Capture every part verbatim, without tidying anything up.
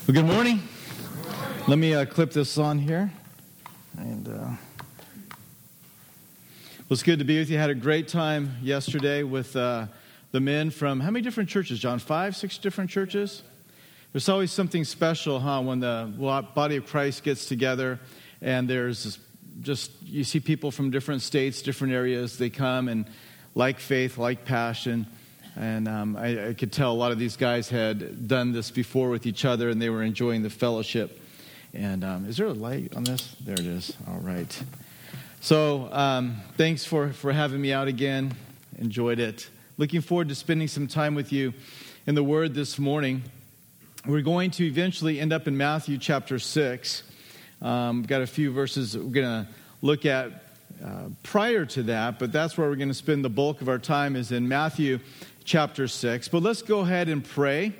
Well, good morning. Let me uh, clip this on here. And uh, it was good to be with you. I had a great time yesterday with uh, the men from, how many different churches, John? Five, six different churches? There's always something special, huh, when the body of Christ gets together and there's just, you see people from different states, different areas. They come and like faith, like passion. And um, I, I could tell a lot of these guys had done this before with each other, and they were enjoying the fellowship. And um, is there a light on this? There it is. All right. So um, thanks for, for having me out again. Enjoyed it. Looking forward to spending some time with you in the Word this morning. We're going to eventually end up in Matthew chapter six. Um, we've got a few verses we're going to look at uh, prior to that, but that's where we're going to spend the bulk of our time is in Matthew chapter six. But let's go ahead and pray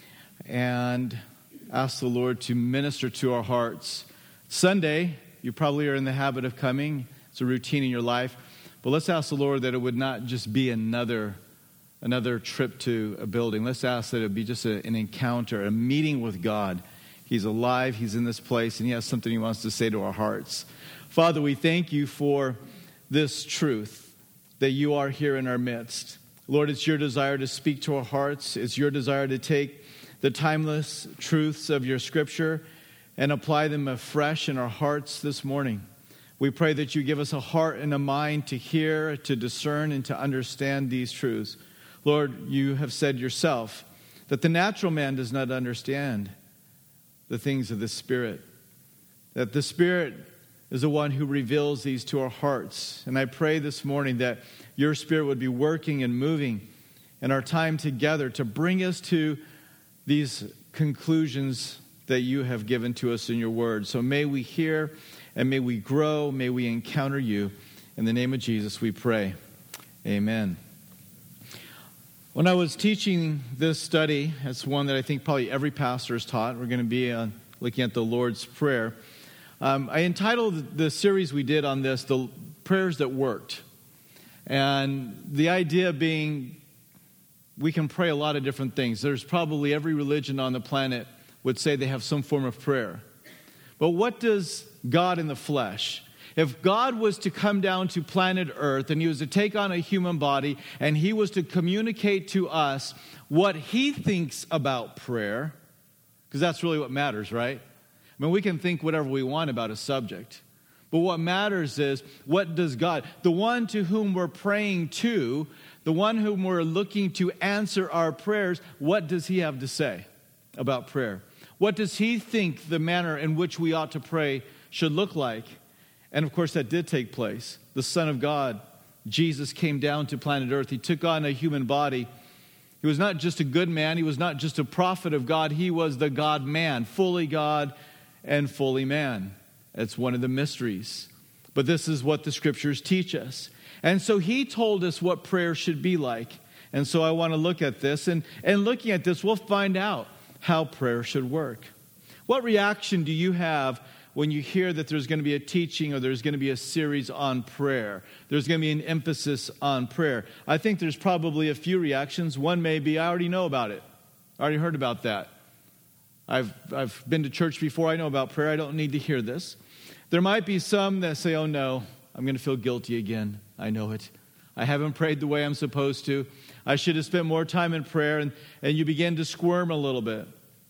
and ask the Lord to minister to our hearts. Sunday, you probably are in the habit of coming. It's a routine in your life. But let's ask the Lord that it would not just be another, another trip to a building. Let's ask that it would be just a, an encounter, a meeting with God. He's alive. He's in this place, and He has something He wants to say to our hearts. Father, we thank You for this truth, that You are here in our midst. Lord, it's Your desire to speak to our hearts. It's Your desire to take the timeless truths of Your Scripture and apply them afresh in our hearts this morning. We pray that You give us a heart and a mind to hear, to discern, and to understand these truths. Lord, You have said Yourself that the natural man does not understand the things of the Spirit, that the Spirit is the one who reveals these to our hearts. And I pray this morning that Your Spirit would be working and moving in our time together to bring us to these conclusions that You have given to us in Your Word. So may we hear and may we grow, may we encounter You. In the name of Jesus we pray. Amen. When I was teaching this study, it's one that I think probably every pastor has taught. We're going to be uh, looking at the Lord's Prayer. Um, I entitled the series we did on this, The Prayers That Worked. And the idea being we can pray a lot of different things. There's probably every religion on the planet would say they have some form of prayer. But what does God in the flesh? If God was to come down to planet Earth and He was to take on a human body and He was to communicate to us what He thinks about prayer, because that's really what matters, right? I mean, we can think whatever we want about a subject. But what matters is, what does God, the one to whom we're praying to, the one whom we're looking to answer our prayers, what does He have to say about prayer? What does He think the manner in which we ought to pray should look like? And of course, that did take place. The Son of God, Jesus, came down to planet Earth. He took on a human body. He was not just a good man. He was not just a prophet of God. He was the God-man, fully God and fully man. It's one of the mysteries. But this is what the Scriptures teach us. And so He told us what prayer should be like. And so I want to look at this. And, and looking at this, we'll find out how prayer should work. What reaction do you have when you hear that there's going to be a teaching or there's going to be a series on prayer? There's going to be an emphasis on prayer. I think there's probably a few reactions. One may be, I already know about it. I already heard about that. I've I've been to church before. I know about prayer. I don't need to hear this. There might be some that say, oh no, I'm going to feel guilty again. I know it. I haven't prayed the way I'm supposed to. I should have spent more time in prayer. And, and you begin to squirm a little bit.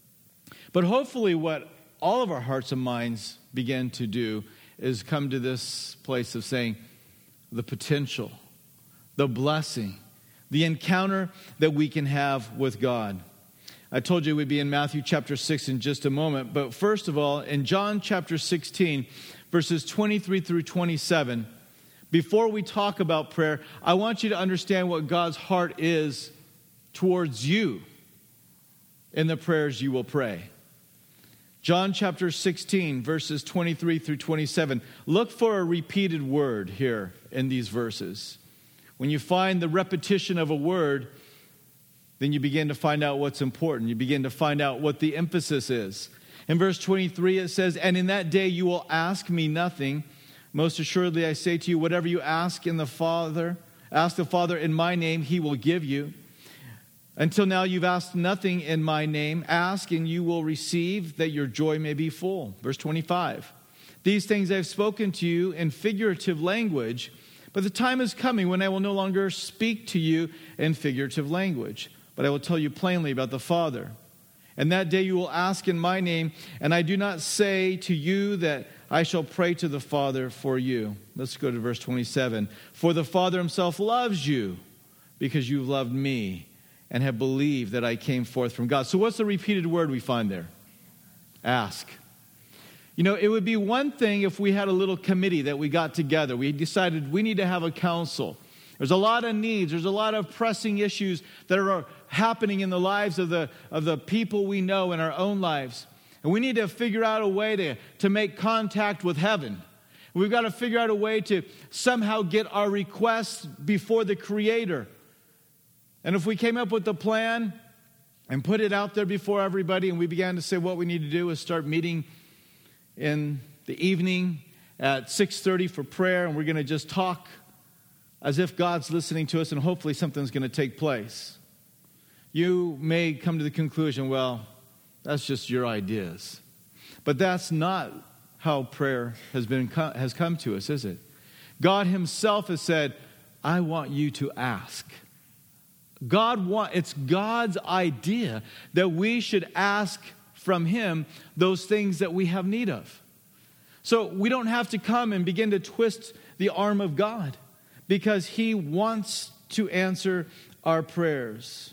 But hopefully what all of our hearts and minds begin to do is come to this place of saying the potential, the blessing, the encounter that we can have with God. I told you we'd be in Matthew chapter six in just a moment. But first of all, in John chapter sixteen, verses twenty-three through twenty-seven, before we talk about prayer, I want you to understand what God's heart is towards you in the prayers you will pray. John chapter sixteen, verses twenty-three through twenty-seven. Look for a repeated word here in these verses. When you find the repetition of a word, then you begin to find out what's important. You begin to find out what the emphasis is. In verse twenty-three, it says, "And in that day you will ask me nothing. Most assuredly I say to you, whatever you ask in the Father, ask the Father in my name, He will give you." Until now you've asked nothing in my name. Ask and you will receive, that your joy may be full. Verse twenty-five. These things I have spoken to you in figurative language, but the time is coming when I will no longer speak to you in figurative language, but I will tell you plainly about the Father. And that day you will ask in my name, and I do not say to you that I shall pray to the Father for you. Let's go to verse twenty-seven. For the Father himself loves you, because you loved me and have believed that I came forth from God. So what's the repeated word we find there? Ask. You know, it would be one thing if we had a little committee that we got together. We decided we need to have a council. There's a lot of needs. There's a lot of pressing issues that are happening in the lives of the, of the people we know in our own lives. And we need to figure out a way to, to make contact with heaven. We've got to figure out a way to somehow get our requests before the Creator. And if we came up with a plan and put it out there before everybody, and we began to say what we need to do is start meeting in the evening at six thirty for prayer, and we're going to just talk as if God's listening to us, and hopefully something's going to take place. You may come to the conclusion, well, that's just your ideas. But that's not how prayer has been has come to us, is it? God himself has said, I want you to ask. God want, it's God's idea that we should ask from him those things that we have need of. So we don't have to come and begin to twist the arm of God, because he wants to answer our prayers.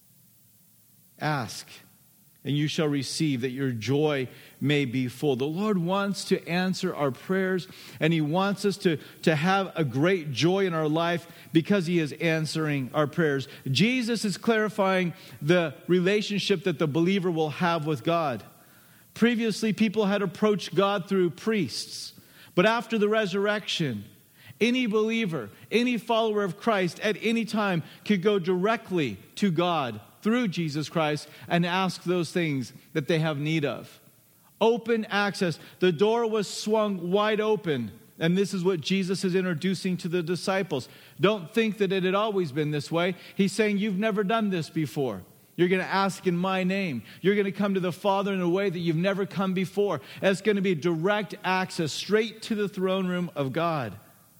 Ask, and you shall receive, that your joy may be full. The Lord wants to answer our prayers, and he wants us to, to have a great joy in our life because he is answering our prayers. Jesus is clarifying the relationship that the believer will have with God. Previously, people had approached God through priests, but after the resurrection, any believer, any follower of Christ at any time could go directly to God through Jesus Christ and ask those things that they have need of. Open access. The door was swung wide open, and this is what Jesus is introducing to the disciples. Don't think that it had always been this way. He's saying, you've never done this before. You're going to ask in my name. You're going to come to the Father in a way that you've never come before. And it's going to be direct access straight to the throne room of God.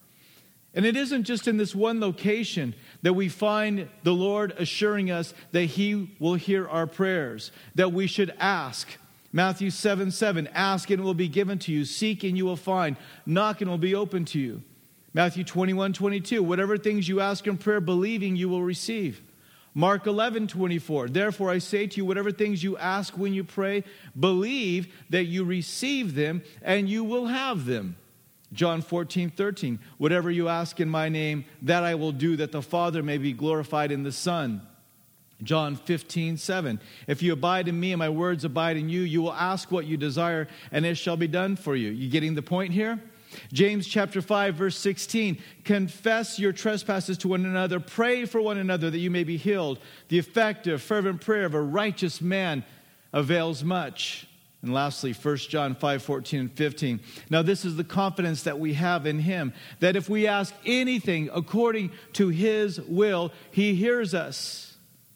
And it isn't just in this one location that we find the Lord assuring us that he will hear our prayers, that we should ask. Matthew seven seven, ask and it will be given to you. Seek and you will find. Knock and it will be open to you. Matthew twenty-one twenty-two, whatever things you ask in prayer, believing you will receive. Mark eleven twenty-four, therefore I say to you, whatever things you ask when you pray, believe that you receive them and you will have them. John fourteen thirteen, whatever you ask in my name, that I will do, that the Father may be glorified in the Son. John fifteen seven, if you abide in me and my words abide in you, you will ask what you desire and it shall be done for you. You getting the point here? James chapter five verse sixteen, confess your trespasses to one another, pray for one another that you may be healed. The effective, fervent prayer of a righteous man avails much. And lastly, First John five fourteen and fifteen. Now this is the confidence that we have in him, that if we ask anything according to his will, he hears us.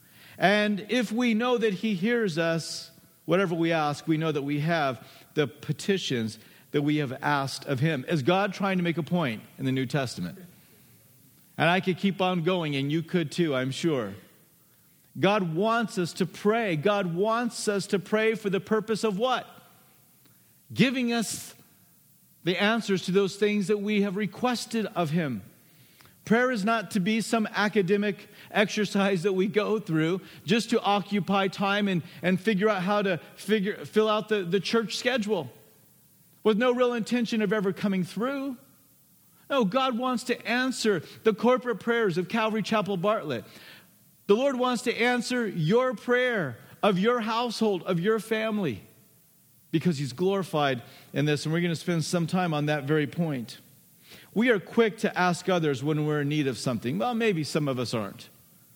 And if we know that he hears us, whatever we ask, we know that we have the petitions that we have asked of him. Is God trying to make a point in the New Testament? And I could keep on going, and you could too, I'm sure. God wants us to pray. God wants us to pray for the purpose of what? Giving us the answers to those things that we have requested of him. Prayer is not to be some academic exercise that we go through just to occupy time and, and figure out how to figure fill out the, the church schedule with no real intention of ever coming through. No, God wants to answer the corporate prayers of Calvary Chapel Bartlett. The Lord wants to answer your prayer of your household, of your family, because he's glorified in this. And we're going to spend some time on that very point. We are quick to ask others when we're in need of something. Well, maybe some of us aren't.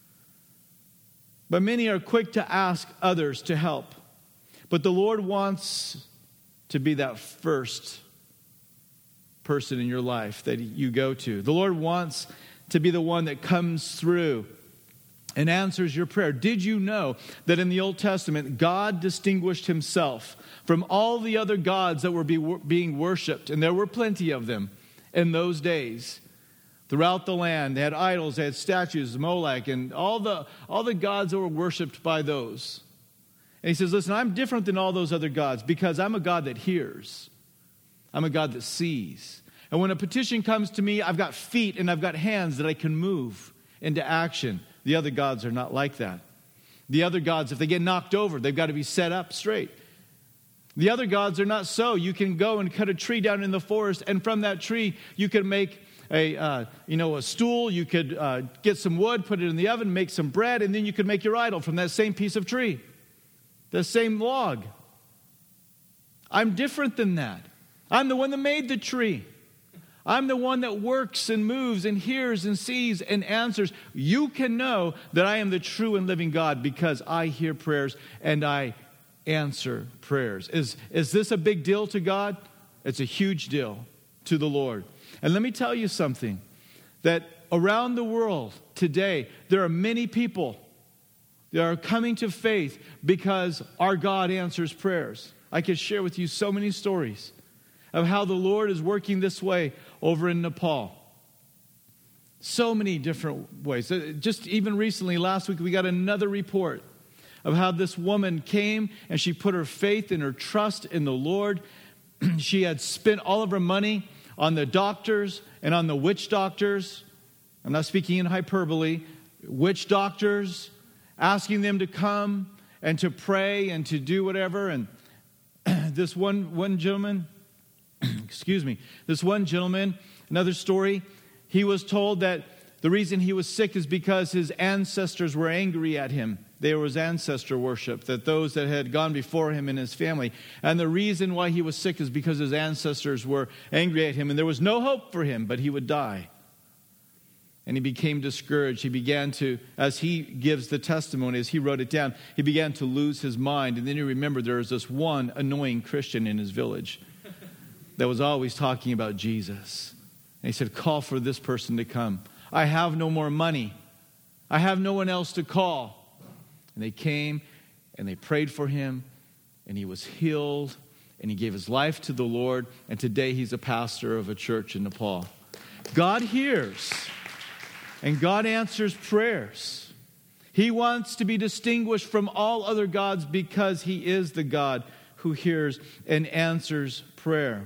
But many are quick to ask others to help. But the Lord wants to be that first person in your life that you go to. The Lord wants to be the one that comes through and answers your prayer. Did you know that in the Old Testament, God distinguished himself from all the other gods that were be, being worshipped? And there were plenty of them in those days. Throughout the land, they had idols, they had statues, Molech, and all the, all the gods that were worshipped by those. And he says, listen, I'm different than all those other gods because I'm a God that hears. I'm a God that sees. And when a petition comes to me, I've got feet and I've got hands that I can move into action. The other gods are not like that. The other gods, if they get knocked over, they've got to be set up straight. The other gods are not so. You can go and cut a tree down in the forest, and from that tree, you can make a, uh, you know, a stool. You could uh, get some wood, put it in the oven, make some bread, and then you could make your idol from that same piece of tree, the same log. I'm different than that. I'm the one that made the tree. I'm the one that works and moves and hears and sees and answers. You can know that I am the true and living God because I hear prayers and I answer prayers. Is, is this a big deal to God? It's a huge deal to the Lord. And let me tell you something, that around the world today, there are many people that are coming to faith because our God answers prayers. I could share with you so many stories of how the Lord is working this way over in Nepal. So many different ways. Just even recently, last week, we got another report of how this woman came and she put her faith and her trust in the Lord. She had spent all of her money on the doctors and on the witch doctors. I'm not speaking in hyperbole. Witch doctors, asking them to come and to pray and to do whatever. And this one, one gentleman, excuse me, this one gentleman, another story, he was told that the reason he was sick is because his ancestors were angry at him. There was ancestor worship, that those that had gone before him and his family. And the reason why he was sick is because his ancestors were angry at him. And there was no hope for him, but he would die. And he became discouraged. He began to, as he gives the testimony, as he wrote it down, he began to lose his mind. And then he remembered there was this one annoying Christian in his village that was always talking about Jesus. And he said, call for this person to come. I have no more money. I have no one else to call. And they came and they prayed for him, and he was healed, and he gave his life to the Lord, and today he's a pastor of a church in Nepal. God hears, and God answers prayers. He wants to be distinguished from all other gods because he is the God who hears and answers prayer.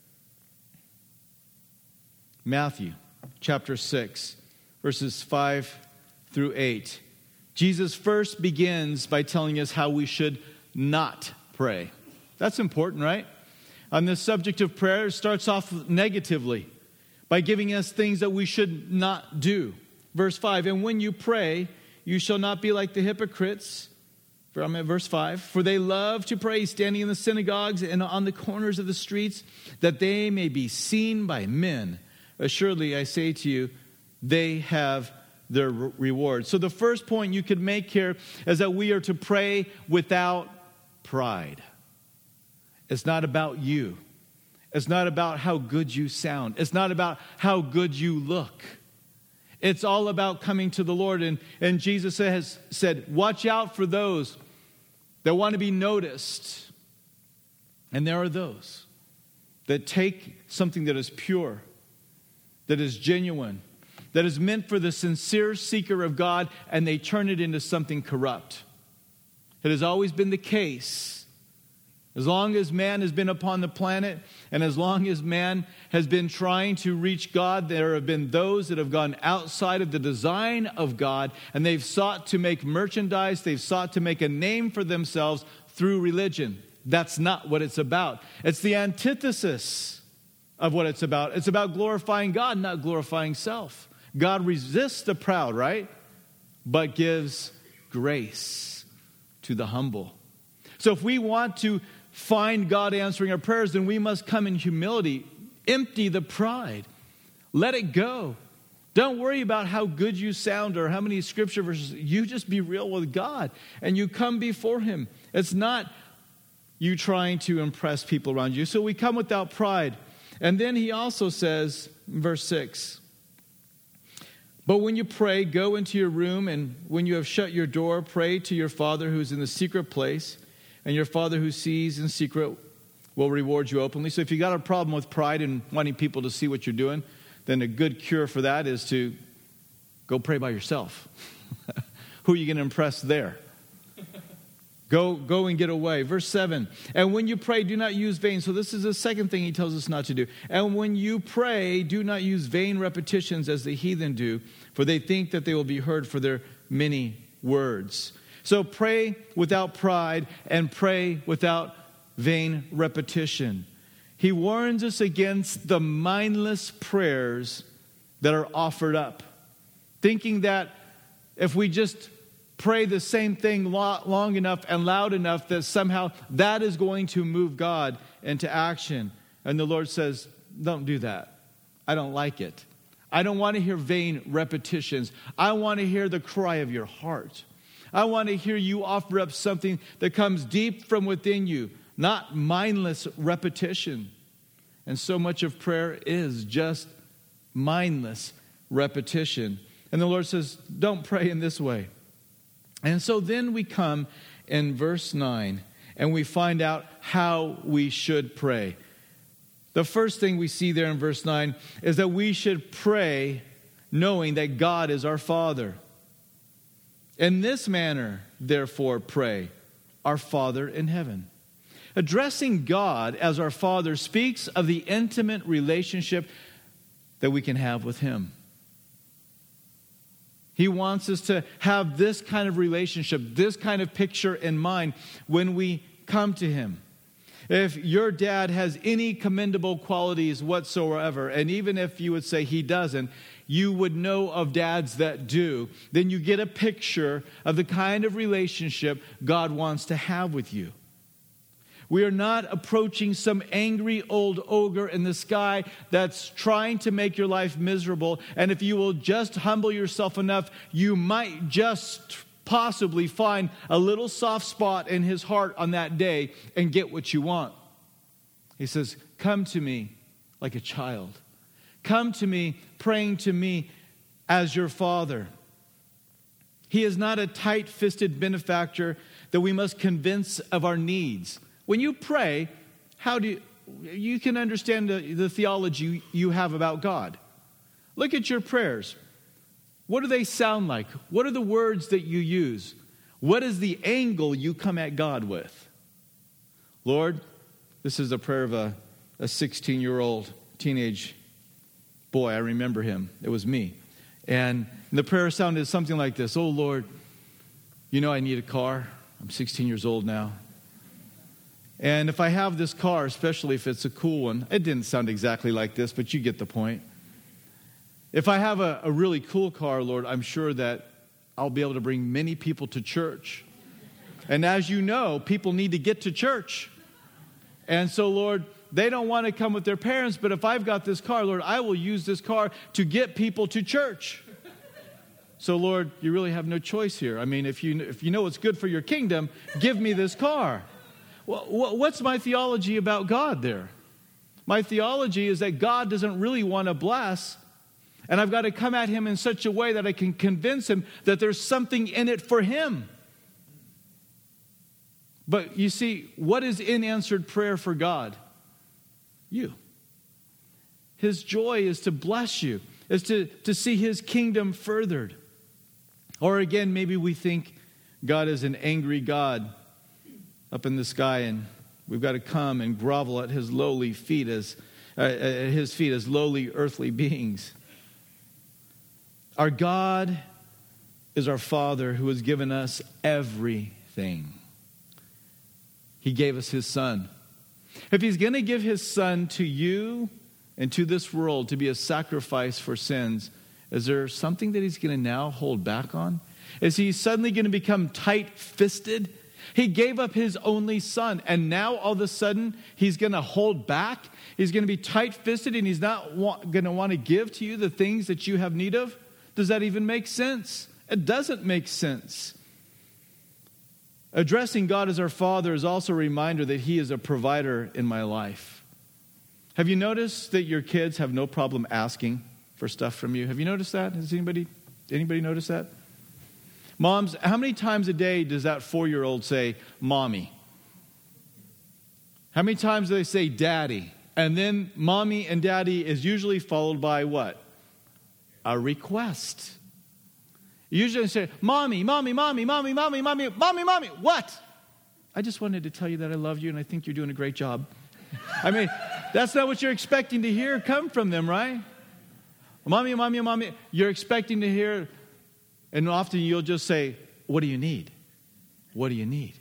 Matthew chapter six, verses five through eight. Jesus first begins by telling us how we should not pray. That's important, right? On this subject of prayer, it starts off negatively by giving us things that we should not do. Verse five, and when you pray, you shall not be like the hypocrites. I'm at verse five. For they love to pray standing in the synagogues and on the corners of the streets, that they may be seen by men. Assuredly, I say to you, they have their reward. So the first point you could make here is that we are to pray without pride. It's not about you. It's not about how good you sound. It's not about how good you look. It's all about coming to the Lord. And, and Jesus has said, watch out for those that want to be noticed. And there are those that take something that is pure, that is genuine, that is meant for the sincere seeker of God, and they turn it into something corrupt. It has always been the case. As long as man has been upon the planet, and as long as man has been trying to reach God, there have been those that have gone outside of the design of God, and they've sought to make merchandise, they've sought to make a name for themselves through religion. That's not what it's about. It's the antithesis of what it's about. It's about glorifying God, not glorifying self. God resists the proud, right? But gives grace to the humble. So if we want to find God answering our prayers, then we must come in humility. Empty the pride. Let it go. Don't worry about how good you sound or how many scripture verses. You just be real with God and you come before him. It's not you trying to impress people around you. So we come without pride. And then he also says, in verse six, But when you pray, go into your room, and when you have shut your door, pray to your Father who is in the secret place, and your Father who sees in secret will reward you openly. So if you got a problem with pride and wanting people to see what you're doing, then a good cure for that is to go pray by yourself. Who are you going to impress there? Go, go and get away. Verse seven, and when you pray, do not use vain. So this is the second thing he tells us not to do. And when you pray, do not use vain repetitions as the heathen do, for they think that they will be heard for their many words. So pray without pride and pray without vain repetition. He warns us against the mindless prayers that are offered up, thinking that if we just pray the same thing long enough and loud enough that somehow that is going to move God into action. And the Lord says, don't do that. I don't like it. I don't want to hear vain repetitions. I want to hear the cry of your heart. I want to hear you offer up something that comes deep from within you, not mindless repetition. And so much of prayer is just mindless repetition. And the Lord says, don't pray in this way. And so then we come in verse nine and we find out how we should pray. The first thing we see there in verse nine is that we should pray knowing that God is our Father. In this manner, therefore, pray, our Father in heaven. Addressing God as our Father speaks of the intimate relationship that we can have with Him. He wants us to have this kind of relationship, this kind of picture in mind when we come to Him. If your dad has any commendable qualities whatsoever, and even if you would say he doesn't, you would know of dads that do, then you get a picture of the kind of relationship God wants to have with you. We are not approaching some angry old ogre in the sky that's trying to make your life miserable. And if you will just humble yourself enough, you might just possibly find a little soft spot in his heart on that day and get what you want. He says, come to me like a child. Come to me praying to me as your Father. He is not a tight-fisted benefactor that we must convince of our needs. When you pray, how do you, you can understand the, the theology you have about God. Look at your prayers. What do they sound like? What are the words that you use? What is the angle you come at God with? Lord, this is a prayer of a, a sixteen-year-old teenage boy. I remember him. It was me. And the prayer sounded something like this. Oh, Lord, you know I need a car. I'm sixteen years old now. And if I have this car, especially if it's a cool one, it didn't sound exactly like this, but you get the point. If I have a, a really cool car, Lord, I'm sure that I'll be able to bring many people to church. And as you know, people need to get to church. And so, Lord, they don't want to come with their parents, but if I've got this car, Lord, I will use this car to get people to church. So, Lord, you really have no choice here. I mean, if you if you know what's good for your kingdom, give me this car. Well, what's my theology about God there? My theology is that God doesn't really want to bless, and I've got to come at Him in such a way that I can convince Him that there's something in it for Him. But you see, what is in answered prayer for God? You. His joy is to bless you, is to, to see His kingdom furthered. Or again, maybe we think God is an angry God up in the sky, and we've got to come and grovel at His lowly feet as uh, at His feet as lowly earthly beings. Our God is our Father who has given us everything. He gave us His Son. If He's going to give His Son to you and to this world to be a sacrifice for sins, is there something that He's going to now hold back on? Is He suddenly going to become tight-fisted? He gave up His only Son, and now all of a sudden He's going to hold back? He's going to be tight-fisted, and He's not wa- going to want to give to you the things that you have need of? Does that even make sense? It doesn't make sense. Addressing God as our Father is also a reminder that He is a provider in my life. Have you noticed that your kids have no problem asking for stuff from you. Have you noticed that? Has anybody anybody noticed that? Moms, how many times a day does that four-year-old say, Mommy? How many times do they say, Daddy? And then Mommy and Daddy is usually followed by what? A request. Usually they say, Mommy, Mommy, Mommy, Mommy, Mommy, Mommy, Mommy, Mommy. What? I just wanted to tell you that I love you and I think you're doing a great job. I mean, that's not what you're expecting to hear come from them, right? Mommy, Mommy, Mommy. You're expecting to hear, and often you'll just say, what do you need? What do you need?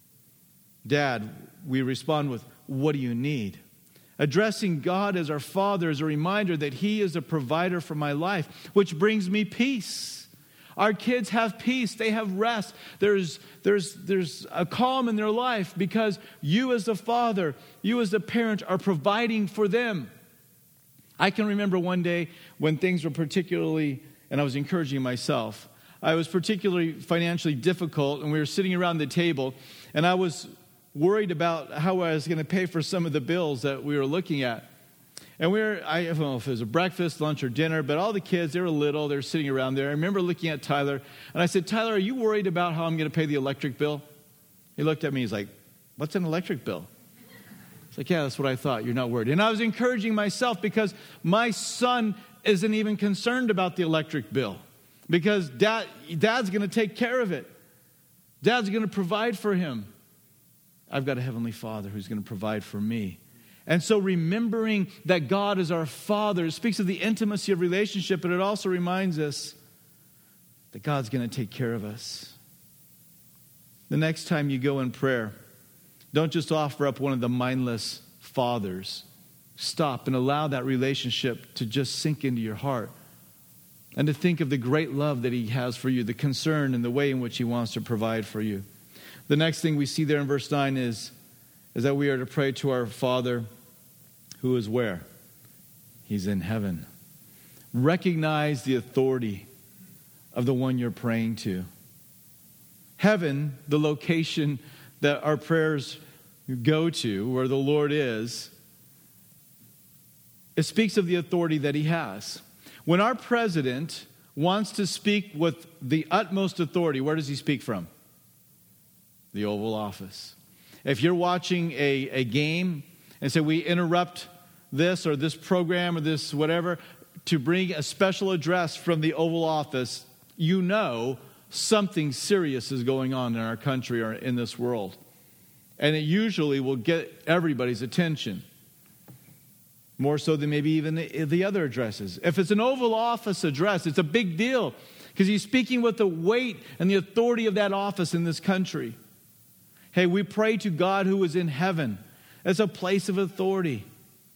Dad, we respond with, what do you need? Addressing God as our Father is a reminder that He is the provider for my life, which brings me peace. Our kids have peace. They have rest. There's, there's, there's a calm in their life because you as the father, you as the parent are providing for them. I can remember one day when things were particularly, and I was encouraging myself, I was particularly financially difficult, and we were sitting around the table, and I was worried about how I was going to pay for some of the bills that we were looking at. And we were, I don't know if it was a breakfast, lunch, or dinner, but all the kids, they were little, they were sitting around there. I remember looking at Tyler, and I said, Tyler, are you worried about how I'm going to pay the electric bill? He looked at me, he's like, what's an electric bill? It's like, yeah, that's what I thought. You're not worried. And I was encouraging myself because my son isn't even concerned about the electric bill because dad, dad's going to take care of it. Dad's going to provide for him. I've got a heavenly Father who's going to provide for me. And so remembering that God is our Father, it speaks of the intimacy of relationship, but it also reminds us that God's going to take care of us. The next time you go in prayer, don't just offer up one of the mindless fathers. Stop and allow that relationship to just sink into your heart and to think of the great love that He has for you, the concern and the way in which He wants to provide for you. The next thing we see there in verse nine is, is that we are to pray to our Father who is where? He's in heaven. Recognize the authority of the one you're praying to. Heaven, the location that our prayers go to, where the Lord is, it speaks of the authority that He has. When our president wants to speak with the utmost authority, where does he speak from? The Oval Office. If you're watching a, a game and say we interrupt this or this program or this whatever to bring a special address from the Oval Office, you know something serious is going on in our country or in this world. And it usually will get everybody's attention. More so than maybe even the, the other addresses. If it's an Oval Office address, it's a big deal because he's speaking with the weight and the authority of that office in this country. Hey, we pray to God who is in heaven. It's a place of authority.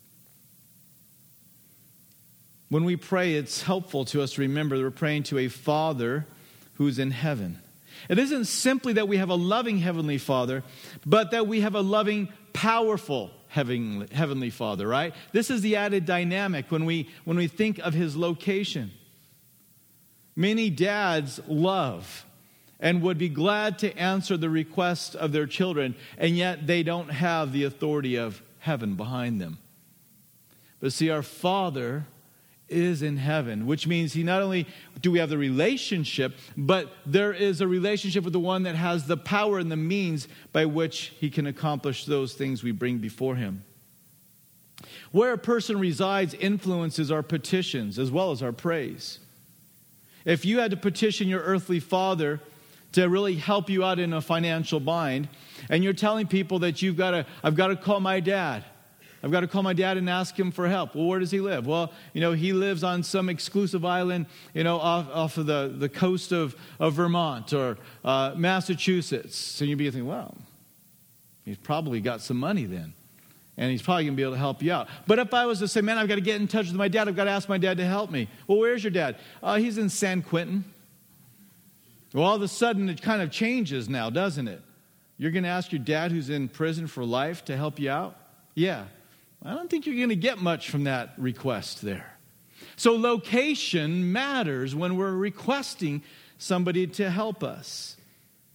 When we pray, it's helpful to us to remember that we're praying to a Father who's in heaven. It isn't simply that we have a loving Heavenly Father, but that we have a loving, powerful Heavenly, Heavenly Father, right? This is the added dynamic when we, when we think of His location. Many dads love and would be glad to answer the request of their children, and yet they don't have the authority of heaven behind them. But see, our Father is in heaven, which means He not only do we have the relationship, but there is a relationship with the one that has the power and the means by which He can accomplish those things we bring before Him. Where a person resides influences our petitions as well as our praise. If you had to petition your earthly father to really help you out in a financial bind, and you're telling people that you've got to, I've got to call my dad. I've got to call my dad and ask him for help. Well, where does he live? Well, you know, he lives on some exclusive island, you know, off, off of the, the coast of, of Vermont or uh, Massachusetts. So you'd be thinking, well, he's probably got some money then. And he's probably going to be able to help you out. But if I was to say, man, I've got to get in touch with my dad. I've got to ask my dad to help me. Well, where's your dad? Uh, he's in San Quentin. Well, all of a sudden, it kind of changes now, doesn't it? You're going to ask your dad who's in prison for life to help you out? Yeah. I don't think you're going to get much from that request there. So location matters when we're requesting somebody to help us.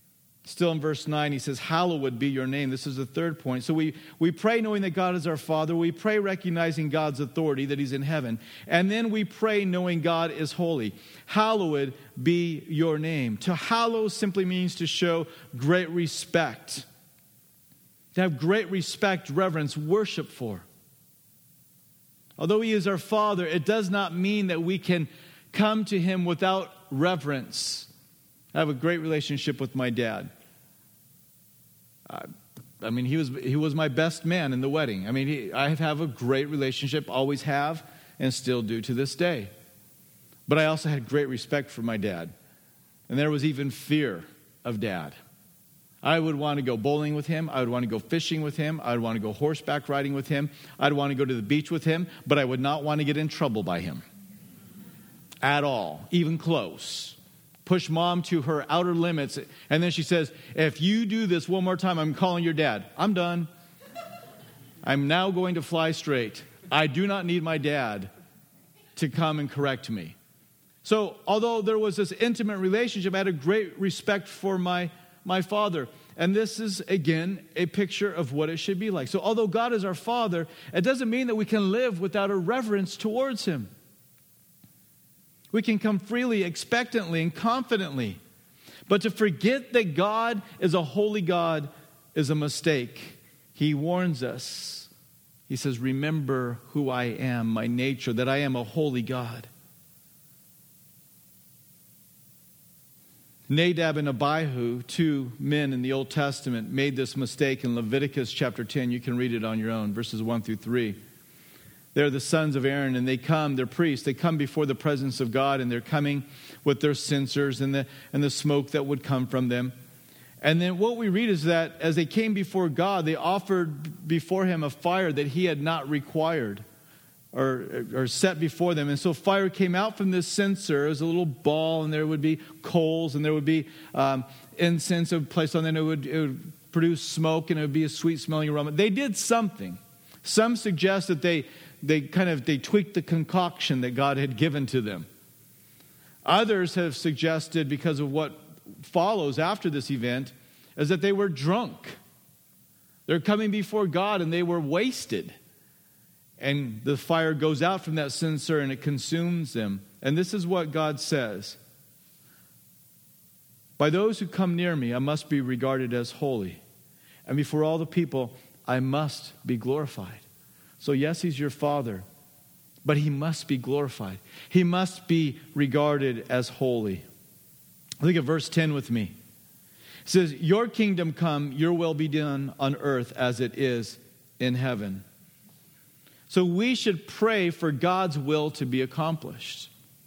Still in verse nine, he says, hallowed be your name. This is the third point. So we, we pray knowing that God is our Father. We pray recognizing God's authority, that he's in heaven. And then we pray knowing God is holy. Hallowed be your name. To hallow simply means to show great respect. To have great respect, reverence, worship for. Although he is our Father, it does not mean that we can come to him without reverence. I have a great relationship with my dad. I, I mean, he was he was my best man in the wedding. I mean, he, I have a great relationship, always have, and still do to this day. But I also had great respect for my dad. And there was even fear of Dad. I would want to go bowling with him. I would want to go fishing with him. I would want to go horseback riding with him. I'd want to go to the beach with him. But I would not want to get in trouble by him. At all. Even close. Push Mom to her outer limits. And then she says, if you do this one more time, I'm calling your dad. I'm done. I'm now going to fly straight. I do not need my dad to come and correct me. So although there was this intimate relationship, I had a great respect for my, my father. And this is, again, a picture of what it should be like. So although God is our Father, it doesn't mean that we can live without a reverence towards him. We can come freely, expectantly, and confidently. But to forget that God is a holy God is a mistake. He warns us. He says, remember who I am, my nature, that I am a holy God. Nadab and Abihu, two men in the Old Testament, made this mistake in Leviticus chapter ten. You can read it on your own, verses one through three. They're the sons of Aaron, and they come, they're priests, they come before the presence of God, and they're coming with their censers and the, and the smoke that would come from them. And then what we read is that as they came before God, they offered before him a fire that he had not required or, or set before them. And so fire came out from this censer as a little ball, and there would be coals, and there would be um, incense that would be placed on them. It would, it would produce smoke, and it would be a sweet-smelling aroma. They did something. Some suggest that they... They kind of, they tweaked the concoction that God had given to them. Others have suggested, because of what follows after this event, is that they were drunk. They're coming before God and they were wasted. And the fire goes out from that censer and it consumes them. And this is what God says. By those who come near me, I must be regarded as holy. And before all the people, I must be glorified. So yes, he's your Father, but he must be glorified. He must be regarded as holy. Look at verse ten with me. It says, your kingdom come, your will be done on earth as it is in heaven. So we should pray for God's will to be accomplished.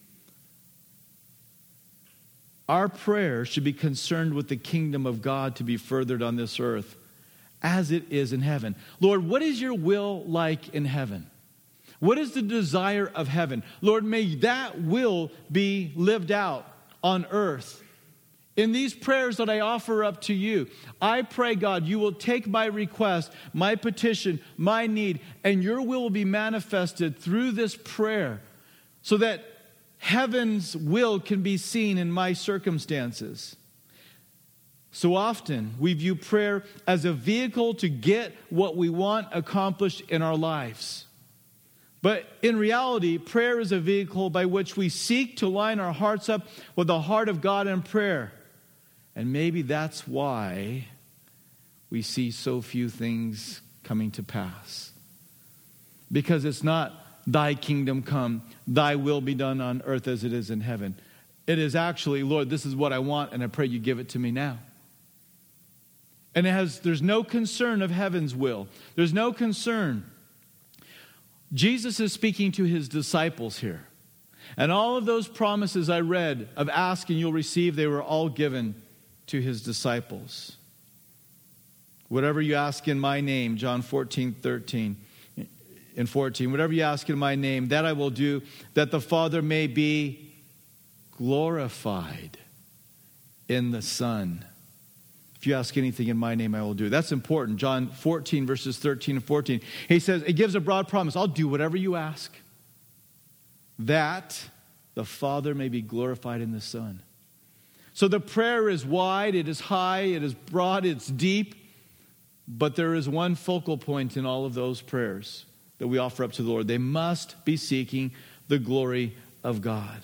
Our prayer should be concerned with the kingdom of God to be furthered on this earth as it is in heaven. Lord, what is your will like in heaven? What is the desire of heaven? Lord, may that will be lived out on earth. In these prayers that I offer up to you, I pray, God, you will take my request, my petition, my need, and your will will be manifested through this prayer so that heaven's will can be seen in my circumstances. So often, we view prayer as a vehicle to get what we want accomplished in our lives. But in reality, prayer is a vehicle by which we seek to line our hearts up with the heart of God in prayer. And maybe that's why we see so few things coming to pass. Because it's not, thy kingdom come, thy will be done on earth as it is in heaven. It is actually, Lord, this is what I want, and I pray you give it to me now. And it has, there's no concern of heaven's will. There's no concern. Jesus is speaking to his disciples here. And all of those promises I read of ask and you'll receive, they were all given to his disciples. Whatever you ask in my name, John fourteen, thirteen and fourteen, whatever you ask in my name, that I will do, that the Father may be glorified in the Son. If you ask anything in my name, I will do it. That's important. John fourteen, verses thirteen and fourteen. He says, it gives a broad promise. I'll do whatever you ask, that the Father may be glorified in the Son. So the prayer is wide, it is high, it is broad, it's deep. But there is one focal point in all of those prayers that we offer up to the Lord. They must be seeking the glory of God.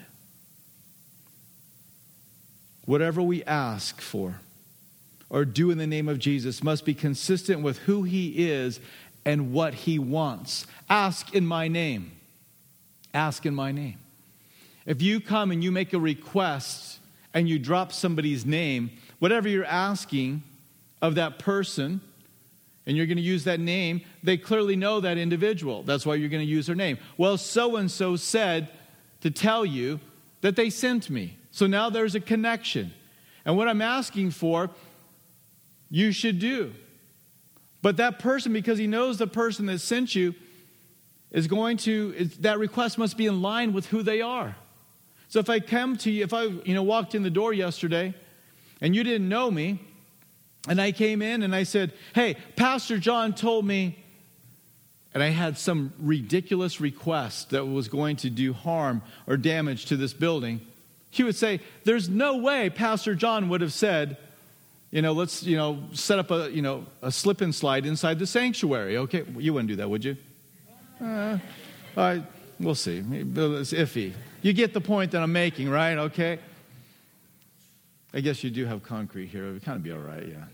Whatever we ask for or do in the name of Jesus must be consistent with who he is and what he wants. Ask in my name. Ask in my name. If you come and you make a request and you drop somebody's name, whatever you're asking of that person, and you're going to use that name, they clearly know that individual. That's why you're going to use their name. Well, so-and-so said to tell you that they sent me. So now there's a connection. And what I'm asking for, you should do. But that person, because he knows the person that sent you, is going to, that request must be in line with who they are. So if I come to you, if I you know walked in the door yesterday and you didn't know me, and I came in and I said, hey, Pastor John told me, and I had some ridiculous request that was going to do harm or damage to this building, he would say, there's no way Pastor John would have said, you know, let's, you know, set up a, you know, a slip and slide inside the sanctuary. Okay, you wouldn't do that, would you? Uh, uh, we'll see. It's iffy. You get the point that I'm making, right? Okay. I guess you do have concrete here. It would kind of be all right, yeah.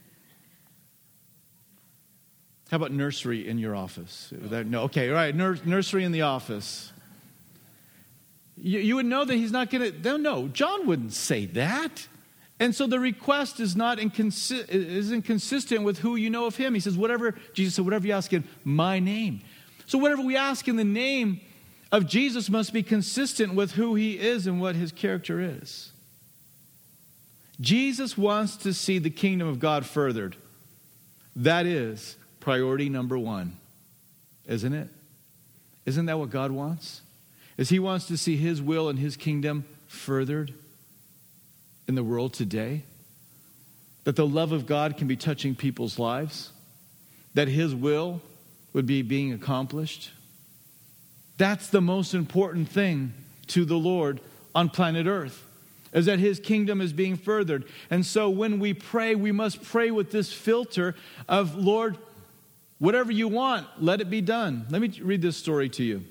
How about nursery in your office? That, no, okay, all right, nur- nursery in the office. You, you would know that he's not going to, no, John wouldn't say that. And so the request is not inconsi- isn't consistent with who you know of him. He says, whatever, Jesus said, whatever you ask in my name. So whatever we ask in the name of Jesus must be consistent with who he is and what his character is. Jesus wants to see the kingdom of God furthered. That is priority number one, isn't it? Isn't that what God wants? Is he wants to see his will and his kingdom furthered in the world today? That the love of God can be touching people's lives? That his will would be being accomplished? That's the most important thing to the Lord on planet Earth, is that his kingdom is being furthered. And so when we pray, we must pray with this filter of, Lord, whatever you want, let it be done. Let me read this story to you.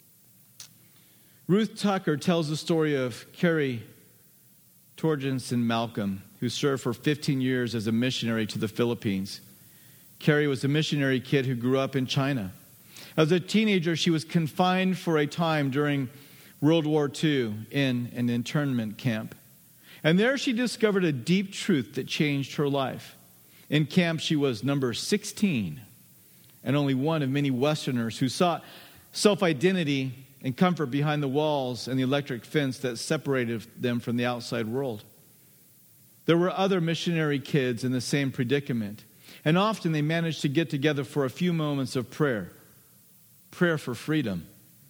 Ruth Tucker tells the story of Carrie Torgenson Malcolm, who served for fifteen years as a missionary to the Philippines. Carrie was a missionary kid who grew up in China. As a teenager, she was confined for a time during World War Two in an internment camp. And there she discovered a deep truth that changed her life. In camp, she was number sixteen, and only one of many Westerners who sought self-identity and comfort behind the walls and the electric fence that separated them from the outside world. There were other missionary kids in the same predicament, and often they managed to get together for a few moments of prayer. Prayer for freedom.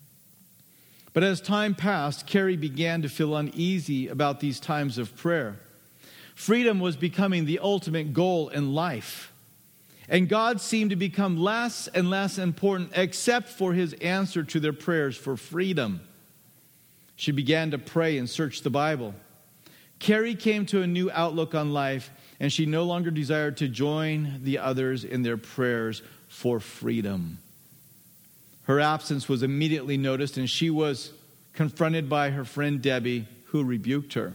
But as time passed, Carrie began to feel uneasy about these times of prayer. Freedom was becoming the ultimate goal in life. And God seemed to become less and less important except for his answer to their prayers for freedom. She began to pray and search the Bible. Carrie came to a new outlook on life, and she no longer desired to join the others in their prayers for freedom. Her absence was immediately noticed, and she was confronted by her friend Debbie, who rebuked her.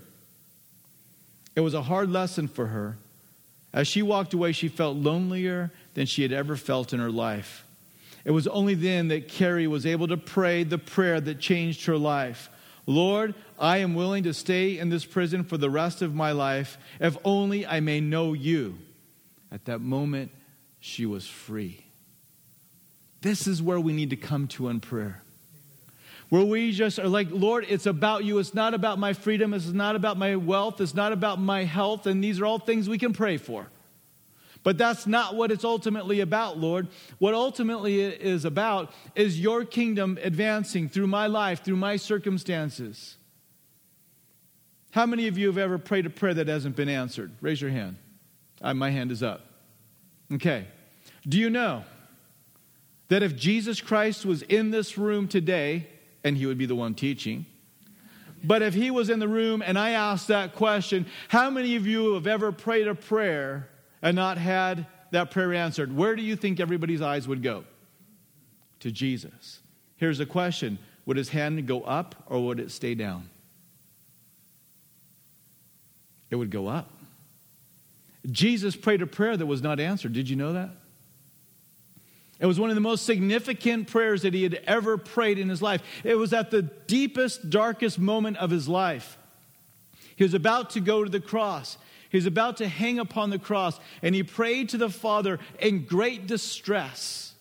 It was a hard lesson for her. As she walked away, she felt lonelier than she had ever felt in her life. It was only then that Carrie was able to pray the prayer that changed her life. Lord, I am willing to stay in this prison for the rest of my life, if only I may know you. At that moment, she was free. This is where we need to come to in prayer. Where we just are like, Lord, it's about you. It's not about my freedom. It's not about my wealth. It's not about my health. And these are all things we can pray for. But that's not what it's ultimately about, Lord. What ultimately it is about is your kingdom advancing through my life, through my circumstances. How many of you have ever prayed a prayer that hasn't been answered? Raise your hand. Uh, my hand is up. Okay. Do you know that if Jesus Christ was in this room today, and he would be the one teaching, But if he was in the room and I asked that question, how many of you have ever prayed a prayer and not had that prayer answered? Where do you think everybody's eyes would go? To Jesus. Here's the question. Would his hand go up or would it stay down? It would go up. Jesus prayed a prayer that was not answered. Did you know that? It was one of the most significant prayers that he had ever prayed in his life. It was at the deepest, darkest moment of his life. He was about to go to the cross. He was about to hang upon the cross. And he prayed to the Father in great distress.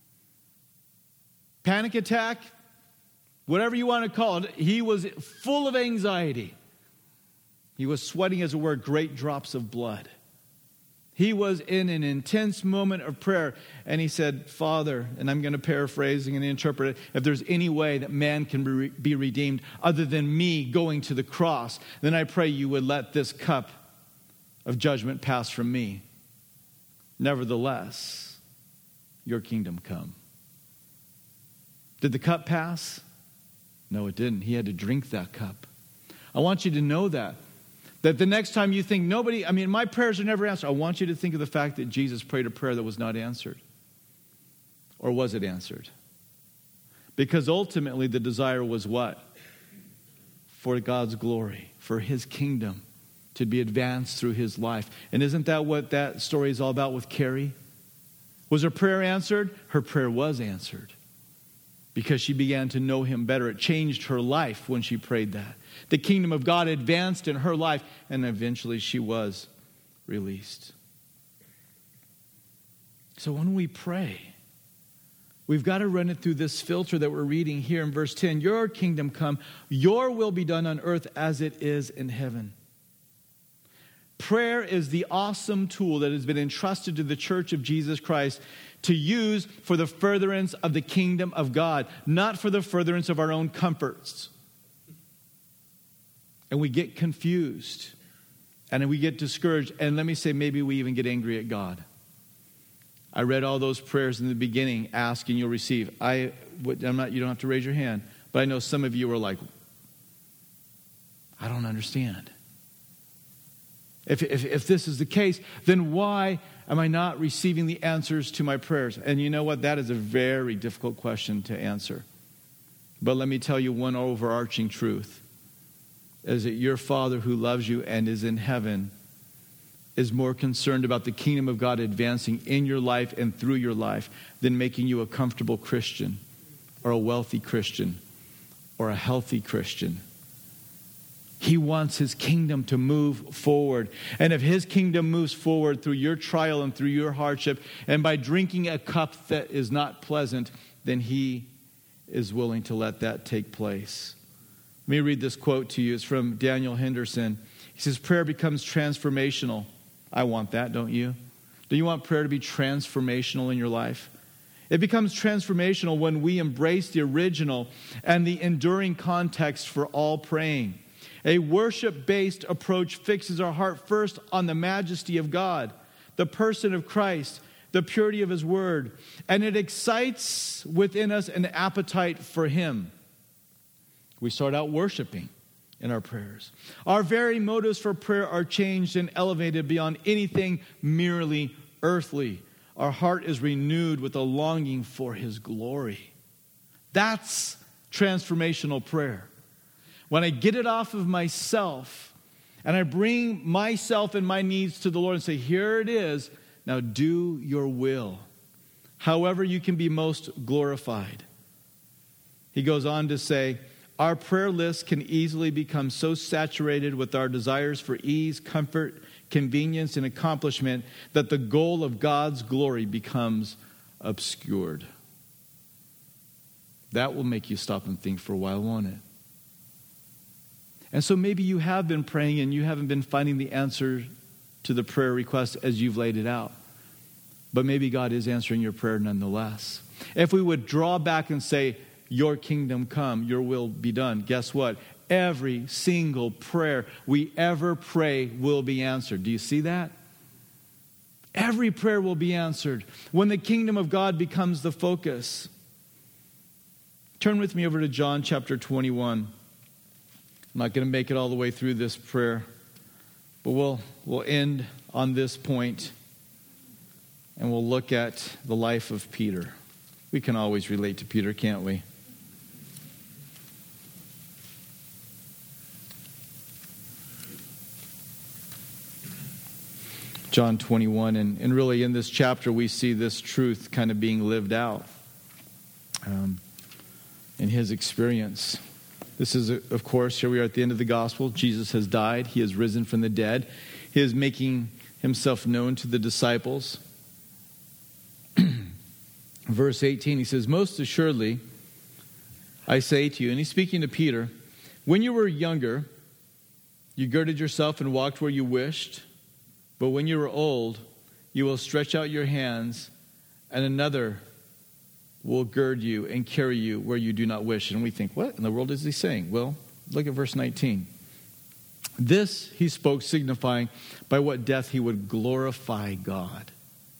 Panic attack, whatever you want to call it. He was full of anxiety. He was sweating, as it were, great drops of blood. He was in an intense moment of prayer, and he said, Father, and I'm going to paraphrase and interpret it, if there's any way that man can be redeemed other than me going to the cross, then I pray you would let this cup of judgment pass from me. Nevertheless, your kingdom come. Did the cup pass? No, it didn't. He had to drink that cup. I want you to know that. That the next time you think nobody, I mean, my prayers are never answered. I want you to think of the fact that Jesus prayed a prayer that was not answered. Or was it answered? Because ultimately the desire was what? For God's glory, for his kingdom to be advanced through his life. And isn't that what that story is all about with Carrie? Was her prayer answered? Her prayer was answered. Because she began to know him better. It changed her life when she prayed that. The kingdom of God advanced in her life, and eventually she was released. So when we pray, we've got to run it through this filter that we're reading here in verse ten. Your kingdom come, your will be done on earth as it is in heaven. Prayer is the awesome tool that has been entrusted to the Church of Jesus Christ to use for the furtherance of the kingdom of God, not for the furtherance of our own comforts. And we get confused, and we get discouraged, and let me say, maybe we even get angry at God. I read all those prayers in the beginning, ask and you'll receive. I, I'm not, you don't have to raise your hand, but I know some of you are like, I don't understand. If, if, if this is the case, then why am I not receiving the answers to my prayers? And you know what? That is a very difficult question to answer. But let me tell you one overarching truth. Is that your Father who loves you and is in heaven is more concerned about the kingdom of God advancing in your life and through your life than making you a comfortable Christian or a wealthy Christian or a healthy Christian. He wants his kingdom to move forward. And if his kingdom moves forward through your trial and through your hardship, and by drinking a cup that is not pleasant, then he is willing to let that take place. Let me read this quote to you. It's from Daniel Henderson. He says, prayer becomes transformational. I want that, don't you? Do you want prayer to be transformational in your life? It becomes transformational when we embrace the original and the enduring context for all praying. A worship-based approach fixes our heart first on the majesty of God, the person of Christ, the purity of his word, and it excites within us an appetite for him. We start out worshiping in our prayers. Our very motives for prayer are changed and elevated beyond anything merely earthly. Our heart is renewed with a longing for his glory. That's transformational prayer. When I get it off of myself and I bring myself and my needs to the Lord and say, here it is, now do your will. However you can be most glorified. He goes on to say, our prayer list can easily become so saturated with our desires for ease, comfort, convenience, and accomplishment that the goal of God's glory becomes obscured. That will make you stop and think for a while, won't it? And so maybe you have been praying and you haven't been finding the answer to the prayer request as you've laid it out. But maybe God is answering your prayer nonetheless. If we would draw back and say, your kingdom come, your will be done. Guess what? Every single prayer we ever pray will be answered. Do you see that? Every prayer will be answered when the kingdom of God becomes the focus. Turn with me over to John chapter twenty-one. I'm not going to make it all the way through this prayer, but we'll, we'll end on this point, and we'll look at the life of Peter. We can always relate to Peter, can't we? John twenty-one, and, and really in this chapter we see this truth kind of being lived out um, in his experience. This is, of course, here we are at the end of the gospel. Jesus has died. He has risen from the dead. He is making himself known to the disciples. Verse eighteen, he says, "Most assuredly, I say to you," and he's speaking to Peter, "when you were younger, you girded yourself and walked where you wished. But when you are old, you will stretch out your hands, and another will gird you and carry you where you do not wish." And we think, what in the world is he saying? Well, look at verse nineteen. "This he spoke, signifying by what death he would glorify God.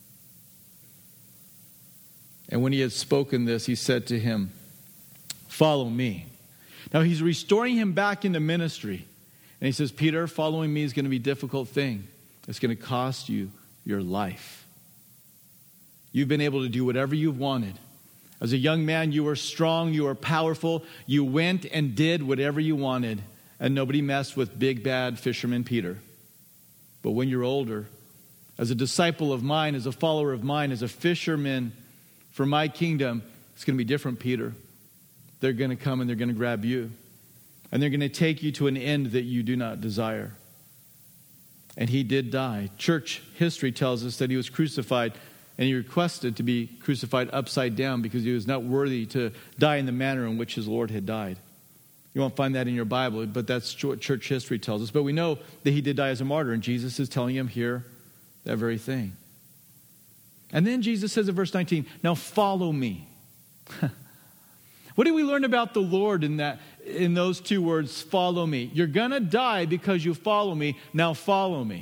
And when he had spoken this, he said to him, 'Follow me.'" Now he's restoring him back into ministry. And he says, "Peter, following me is going to be a difficult thing. It's going to cost you your life. You've been able to do whatever you've wanted. As a young man, you were strong, you were powerful. You went and did whatever you wanted. And nobody messed with big, bad fisherman Peter. But when you're older, as a disciple of mine, as a follower of mine, as a fisherman for my kingdom, it's going to be different, Peter. They're going to come and they're going to grab you. And they're going to take you to an end that you do not desire." And he did die. Church history tells us that he was crucified, and he requested to be crucified upside down because he was not worthy to die in the manner in which his Lord had died. You won't find that in your Bible, but that's what church history tells us. But we know that he did die as a martyr, and Jesus is telling him here that very thing. And then Jesus says in verse nineteen, "Now follow me." What do we learn about the Lord in that, in those two words, follow me? You're going to die because you follow me. Now follow me.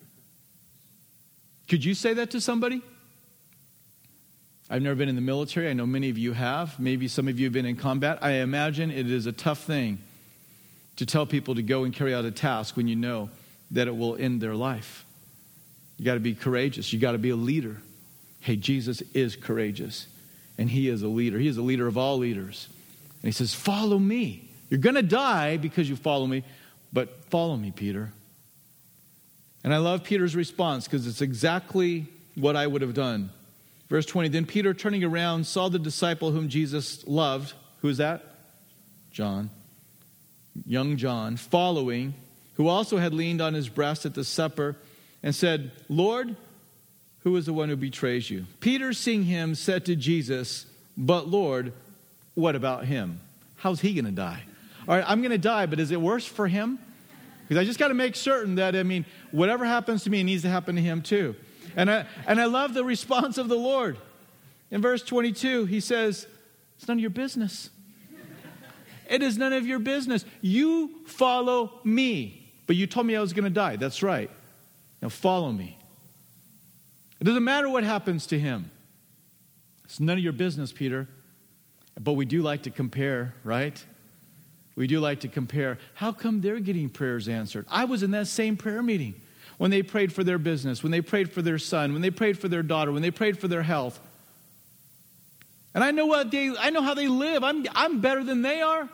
Could you say that to somebody? I've never been in the military. I know many of you have. Maybe some of you have been in combat. I imagine it is a tough thing to tell people to go and carry out a task when you know that it will end their life. You got to be courageous. You got to be a leader. Hey, Jesus is courageous. And he is a leader. He is a leader of all leaders. And he says, "Follow me. You're going to die because you follow me, but follow me, Peter." And I love Peter's response because it's exactly what I would have done. Verse twenty, "Then Peter, turning around, saw the disciple whom Jesus loved." Who is that? John. Young John, following, who also had leaned on his breast at the supper, and said, "Lord, who is the one who betrays you?" Peter, seeing him, said to Jesus, "But Lord, what about him? How's he going to die?" All right, I'm going to die, but is it worse for him? Because I just got to make certain that, I mean, whatever happens to me needs to happen to him too. And I, and I love the response of the Lord. In verse twenty-two, he says, "It's none of your business. It is none of your business. You follow me. But you told me I was going to die. That's right. Now follow me." It doesn't matter what happens to him. It's none of your business, Peter. But we do like to compare, right? We do like to compare. How come they're getting prayers answered? I was in that same prayer meeting when they prayed for their business, when they prayed for their son, when they prayed for their daughter, when they prayed for their health. And I know what they I know how they live. I'm I'm better than they are.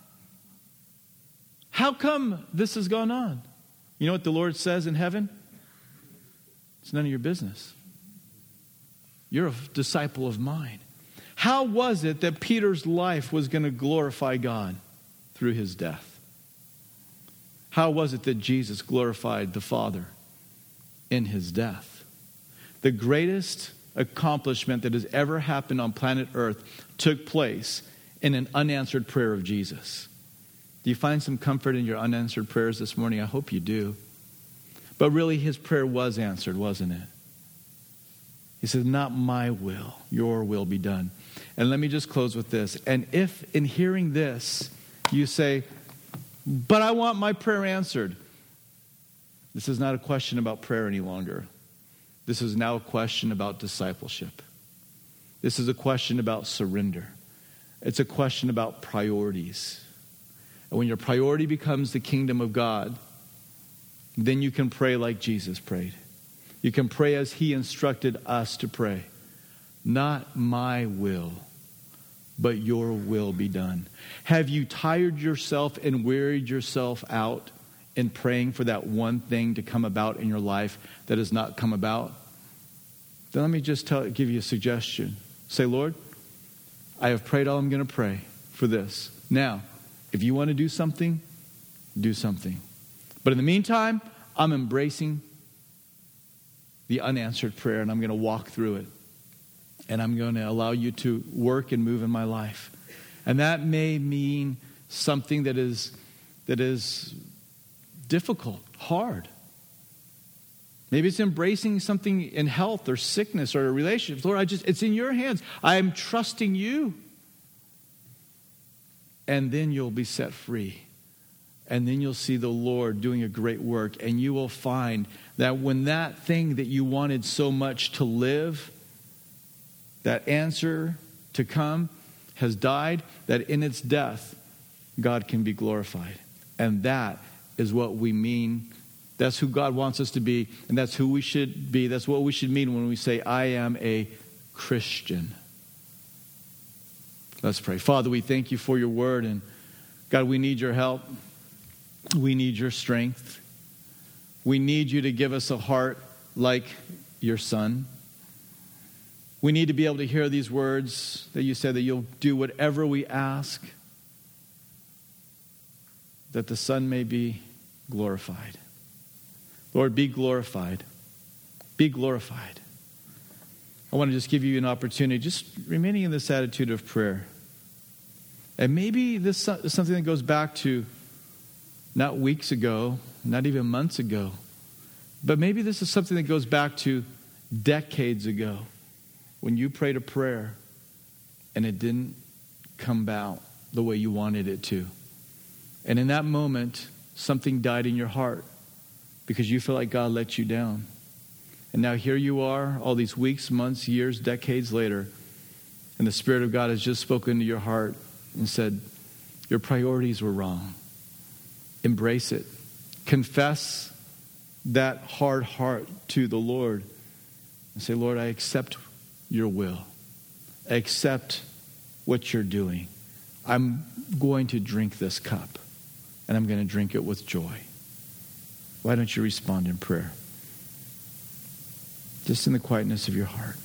How come this has gone on? You know what the Lord says in heaven? It's none of your business. You're a disciple of mine. How was it that Peter's life was going to glorify God through his death? How was it that Jesus glorified the Father in his death? The greatest accomplishment that has ever happened on planet Earth took place in an unanswered prayer of Jesus. Do you find some comfort in your unanswered prayers this morning? I hope you do. But really, his prayer was answered, wasn't it? He said, "Not my will, your will be done." And let me just close with this. And if in hearing this, you say, "But I want my prayer answered," this is not a question about prayer any longer. This is now a question about discipleship. This is a question about surrender. It's a question about priorities. And when your priority becomes the kingdom of God, then you can pray like Jesus prayed. You can pray as he instructed us to pray. Not my will, but your will be done. Have you tired yourself and wearied yourself out in praying for that one thing to come about in your life that has not come about? Then let me just tell, give you a suggestion. Say, Lord, I have prayed all I'm going to pray for this. Now, if you want to do something, do something. But in the meantime, I'm embracing the unanswered prayer, and I'm going to walk through it. And I'm going to allow you to work and move in my life. And that may mean something that is that is difficult, hard. Maybe it's embracing something in health or sickness or a relationship. Lord, I just it's in your hands. I am trusting you. And then you'll be set free. And then you'll see the Lord doing a great work. And you will find that when that thing that you wanted so much to live, that answer to come has died, that in its death, God can be glorified. And that is what we mean. That's who God wants us to be. And that's who we should be. That's what we should mean when we say, I am a Christian. Let's pray. Father, we thank you for your word. And God, we need your help. We need your strength. We need you to give us a heart like your son. We need to be able to hear these words that you said that you'll do whatever we ask, that the Son may be glorified. Lord, be glorified. Be glorified. I want to just give you an opportunity, just remaining in this attitude of prayer. And maybe this is something that goes back to not weeks ago, not even months ago, but maybe this is something that goes back to decades ago, when you prayed a prayer and it didn't come about the way you wanted it to. And in that moment, something died in your heart because you feel like God let you down. And now here you are, all these weeks, months, years, decades later, and the Spirit of God has just spoken to your heart and said, your priorities were wrong. Embrace it. Confess that hard heart to the Lord and say, Lord, I accept your will. Accept what you're doing. I'm going to drink this cup, and I'm going to drink it with joy. Why don't you respond in prayer? Just in the quietness of your heart.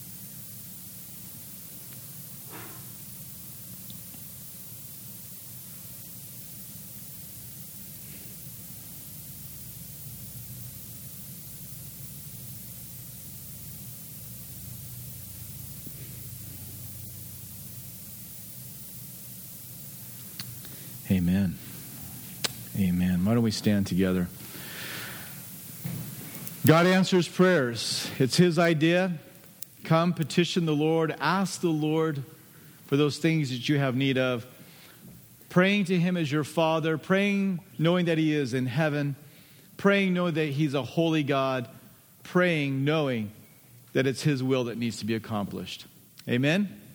Amen. Amen. Why don't we stand together? God answers prayers. It's his idea. Come, petition the Lord. Ask the Lord for those things that you have need of. Praying to him as your Father. Praying knowing that he is in heaven. Praying knowing that he's a holy God. Praying knowing that it's his will that needs to be accomplished. Amen.